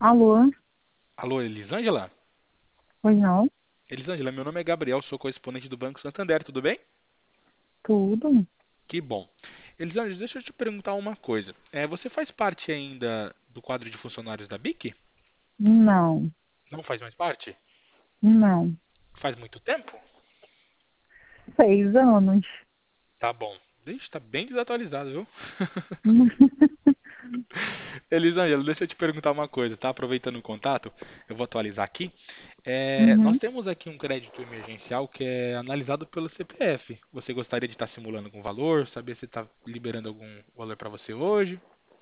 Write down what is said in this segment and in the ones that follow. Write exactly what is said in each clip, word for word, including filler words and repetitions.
Alô? Alô, Elisângela? Pois não? Elisângela, meu nome é Gabriel, sou correspondente do Banco Santander, tudo bem? Tudo? Que bom. Elisângela, deixa eu te perguntar uma coisa. É, você faz parte ainda do quadro de funcionários da B I C? Não, Não faz mais parte? não. Faz muito tempo? Seis anos. Tá bom. Deixa, tá bem desatualizado, viu? Elisângela, deixa eu te perguntar uma coisa, tá? Aproveitando o contato, eu vou atualizar aqui. É, nós Uhum. temos aqui um crédito emergencial que é analisado pelo C P F. Você gostaria de estar simulando algum valor? Saber se está liberando algum valor para você hoje?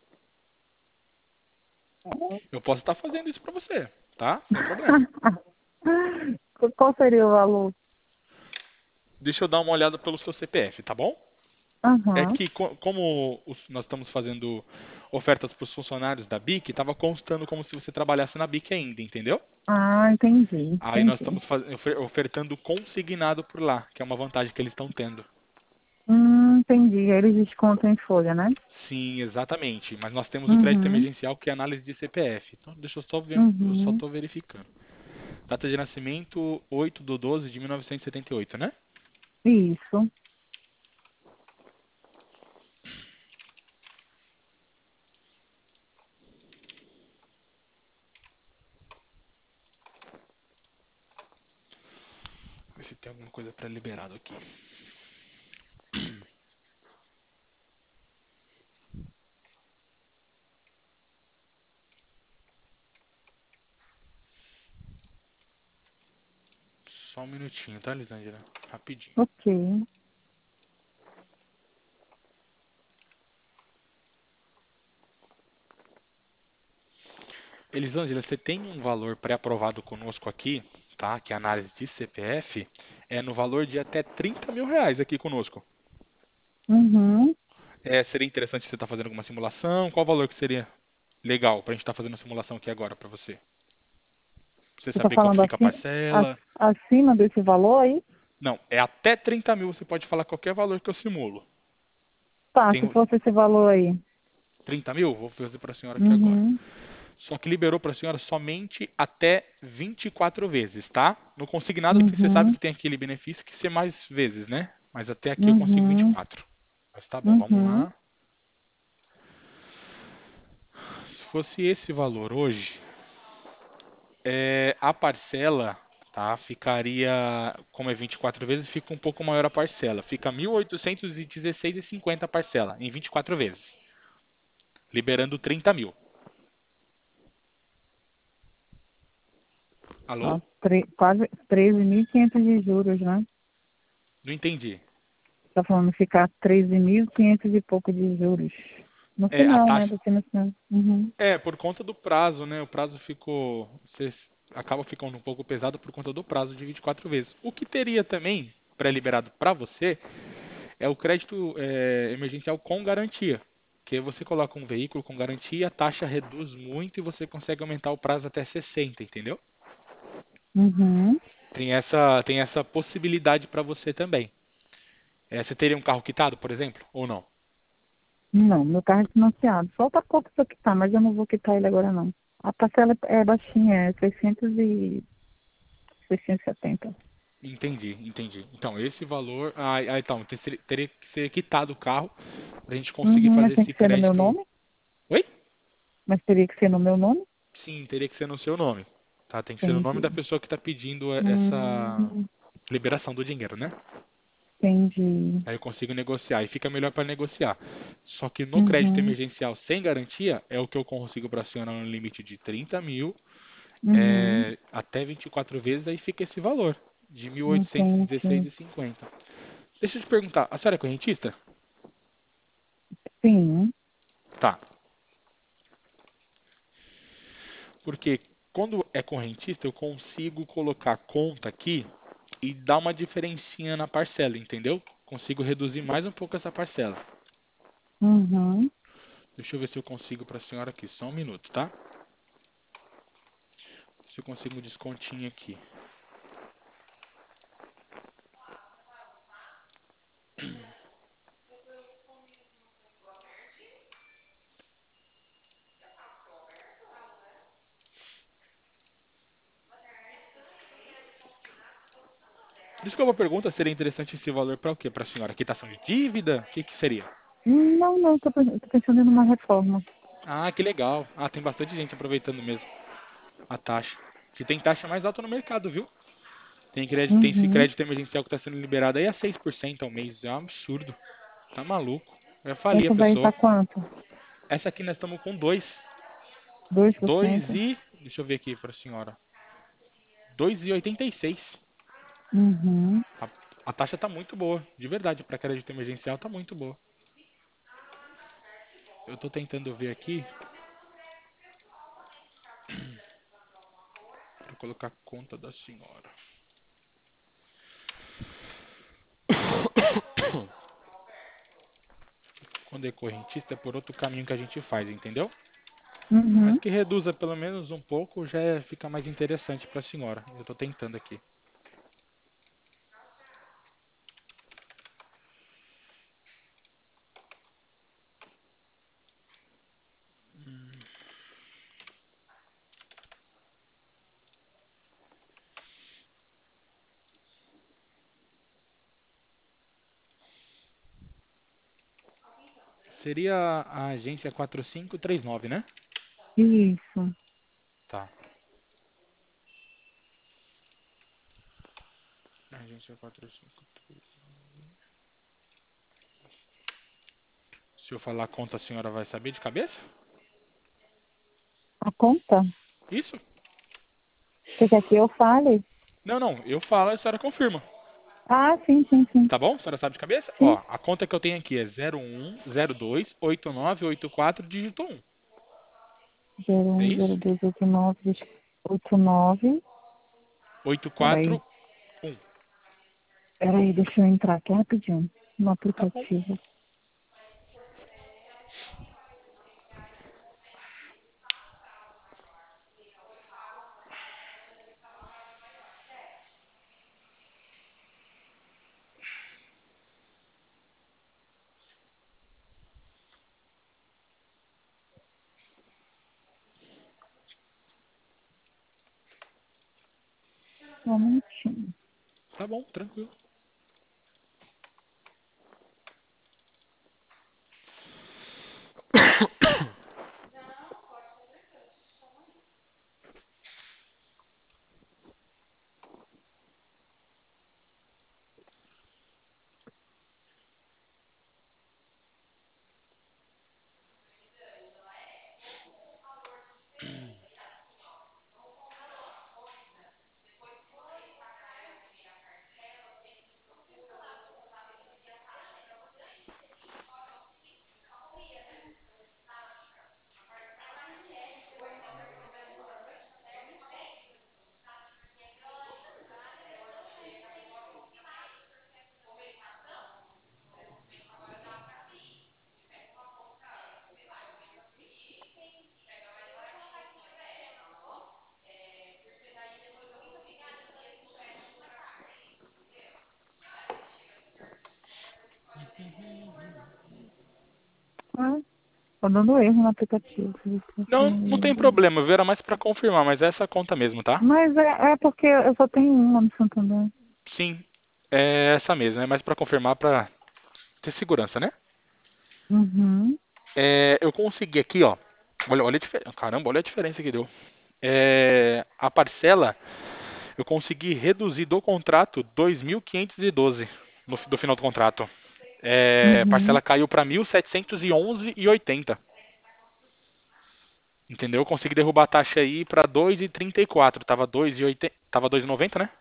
Eu posso estar fazendo isso para você, tá? Sem problema. Qual seria o valor? Deixa eu dar uma olhada pelo seu C P F, tá bom? É Aham. que co- como os- nós estamos fazendo ofertas para os funcionários da B I C, estava constando como se você trabalhasse na B I C ainda, entendeu? Ah, entendi, Aí nós entendi. estamos faz- ofer- ofertando consignado por lá, que é uma vantagem que eles estão tendo. Hum, entendi. Eles descontam em folha, né? Sim, exatamente. Mas nós temos o crédito Uhum, emergencial que é análise de C P F. Então, deixa eu só ver, eu só uhum. estou verificando. Data de nascimento oito de doze de mil novecentos e setenta e oito, né? Isso. Ver se tem alguma coisa pré-liberado aqui. Só um minutinho, tá, Lisângela? Rapidinho. Ok. Elisângela, você tem um valor pré-aprovado conosco aqui, tá? Que é a análise de C P F, é no valor de até trinta mil reais aqui conosco. Uhum. É, seria interessante você estar fazendo alguma simulação? Qual o valor que seria legal pra gente estar fazendo a simulação aqui agora pra você? Pra você Você está saber quanto falando fica a assim, parcela? ac- acima desse valor aí? Não, é até trinta mil, você pode falar qualquer valor que eu simulo. Tá, Tem se o- fosse esse valor aí. trinta mil? Vou fazer para a senhora aqui agora. Uhum. Só que liberou para a senhora somente até vinte e quatro vezes, tá? No consignado que você sabe Uhum. que tem aquele benefício que ser mais vezes, né? Mas até aqui eu consigo Uhum. vinte e quatro. Mas tá bom, vamos Uhum. lá. Se fosse esse valor hoje, é, a parcela, tá? Ficaria, como é vinte e quatro vezes, fica um pouco maior a parcela. Fica mil oitocentos e dezesseis e cinquenta a parcela, em vinte e quatro vezes, liberando trinta mil. Alô? Nossa, tre- quase treze mil e quinhentos de juros, né? Não entendi. Tá falando ficar treze mil e quinhentos e pouco de juros. No É, a final, né? taxa. Do que no final. Uhum. É, por conta do prazo, né? O prazo ficou. Você acaba ficando um pouco pesado por conta do prazo de vinte e quatro vezes. O que teria também pré-liberado para você é o crédito é, emergencial com garantia. Que você coloca um veículo com garantia, a taxa reduz muito e você consegue aumentar o prazo até sessenta, entendeu? Uhum. Tem essa, tem essa possibilidade para você também. É, você teria um carro quitado, por exemplo, ou não? Não, meu carro é financiado. Falta pouco para quitar, mas eu não vou quitar ele agora, não. A parcela é baixinha, é seiscentos e seiscentos e setenta. Entendi, entendi. Então, esse valor. Ah, ah, então, ter- teria que ser quitado o carro para a gente conseguir Uhum, mas fazer tem esse que ser no meu crédito. nome? Oi? Mas teria que ser no meu nome? Sim, teria que ser no seu nome. Tá? Tem que ser no nome da Entendi. pessoa que está pedindo essa Hum, liberação do dinheiro, né? entendi. Aí eu consigo negociar e fica melhor para negociar. Só que no crédito Uhum, emergencial sem garantia é o que eu consigo para a senhora no limite de trinta mil, uhum, é, até vinte e quatro vezes, aí fica esse valor de mil oitocentos e dezesseis entendi. e cinquenta. Deixa eu te perguntar, a senhora é correntista? Sim. Tá. Porque quando é correntista, eu consigo colocar conta aqui e dar uma diferencinha na parcela, entendeu? Consigo reduzir mais um pouco essa parcela. Uhum. Deixa eu ver se eu consigo para a senhora aqui. Só um minuto, tá? Se eu consigo um descontinho aqui. Desculpa a pergunta, seria interessante esse valor para o quê? Para a senhora? Quitação de dívida? O que que seria? Não, não, tô, pe- tô pensando em uma reforma. Ah, que legal. Ah, tem bastante gente aproveitando mesmo a taxa. Que tem taxa mais alta no mercado, viu? Tem crédito, tem esse Uhum. crédito emergencial que está sendo liberado aí a seis por cento ao mês. É um absurdo. Tá maluco. Vai falir a Essa daí pessoa. tá quanto? Essa aqui nós estamos com dois. Dois por Dois cento. e. Deixa eu ver aqui para a senhora. Dois e oitenta e seis. Uhum. A, a taxa tá muito boa. De verdade, para crédito emergencial tá muito boa. Eu tô tentando ver aqui para colocar a conta da senhora. Quando é correntista é por outro caminho que a gente faz, entendeu? Mas Uhum. que reduza pelo menos um pouco já é- fica mais interessante para a senhora. Eu tô tentando aqui. Seria a agência quatro cinco três nove, né? Isso. Tá. Agência quatro cinco três. Se eu falar a conta, a senhora vai saber de cabeça? A conta? Isso? Você quer que eu fale? Não, não. Eu falo, a senhora confirma. Ah, sim, sim, sim. Tá bom? A senhora sabe de cabeça? Sim. Ó, a conta que eu tenho aqui é zero um zero dois oito nove oito quatro dígito um. Zero É um zero isso? dois oito nove oito nove. Peraí, oito quatro um. peraí, deixa eu entrar aqui rapidinho no Tá bom. aplicativo. Só um minutinho. Tá bom, tranquilo. Ah, tá dando erro no aplicativo. Não, não tem problema, viu? Era mais pra confirmar, mas é essa conta mesmo, tá? Mas é, é porque eu só tenho uma no Santander. Sim, é essa mesmo. É mais pra confirmar pra ter segurança, né? Uhum. É, eu consegui aqui, ó. Olha, olha a diferença. Caramba, olha a diferença que deu. É, a parcela eu consegui reduzir do contrato dois mil quinhentos e doze no, fi- do final do contrato. É, a Uhum. parcela caiu para mil setecentos e onze e oitenta. Entendeu? Eu consegui derrubar a taxa aí para dois e trinta e quatro. Tava dois e oitenta, tava dois e noventa, né?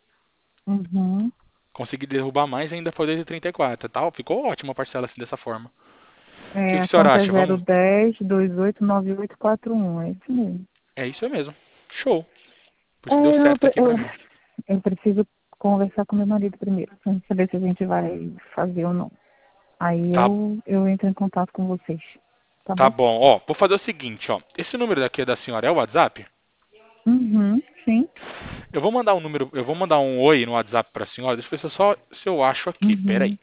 Uhum. Consegui derrubar mais e ainda foi dois e trinta e quatro, tal. Ficou ótima a parcela assim dessa forma. O que, É, que a a senhora conta é acha? zero Vamos? dez dois oito nove oito quatro um. É isso mesmo. É isso mesmo. Show. Por É, isso deu eu, certo aqui eu, pra mim. eu preciso conversar com meu marido primeiro, pra gente saber se a gente vai fazer ou não. Aí Tá, eu, eu entro em contato com vocês. Tá tá bom? bom. Ó, vou fazer o seguinte, ó. Esse número daqui é da senhora é o WhatsApp? Uhum, sim. Eu vou mandar um número, eu vou mandar um oi no WhatsApp pra senhora. Deixa eu ver se eu só se eu acho aqui. Pera aí. Uhum,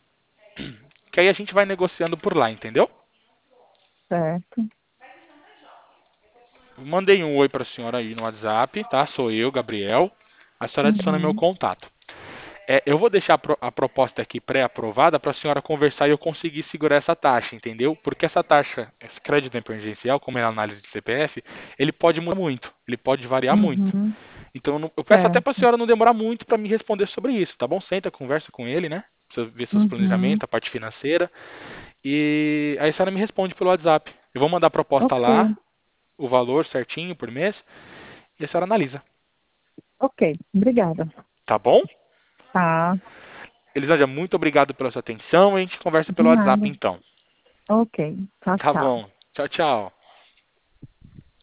Que aí a gente vai negociando por lá, entendeu? certo. Mandei um oi pra senhora aí no WhatsApp, tá? Sou eu, Gabriel. A senhora adiciona meu Uhum, contato. É, eu vou deixar a, pro- a proposta aqui pré-aprovada para a senhora conversar e eu conseguir segurar essa taxa, entendeu? Porque essa taxa, esse crédito emergencial, como é a análise de C P F, ele pode mudar muito, ele pode variar muito. Uhum, Então eu, não- eu peço até para a certo. senhora não demorar muito para me responder sobre isso, tá bom? Senta, conversa com ele, né? Pra você ver seus Uhum, planejamentos, a parte financeira. E aí a senhora me responde pelo WhatsApp. Eu vou mandar a proposta lá, ok, o valor certinho por mês, e a senhora analisa. ok, obrigada. Tá bom? Tá, Elisângela, muito obrigado pela sua atenção. A gente conversa de pelo WhatsApp nada. então. Ok, tchau, Tá tchau. bom. Tchau, tchau.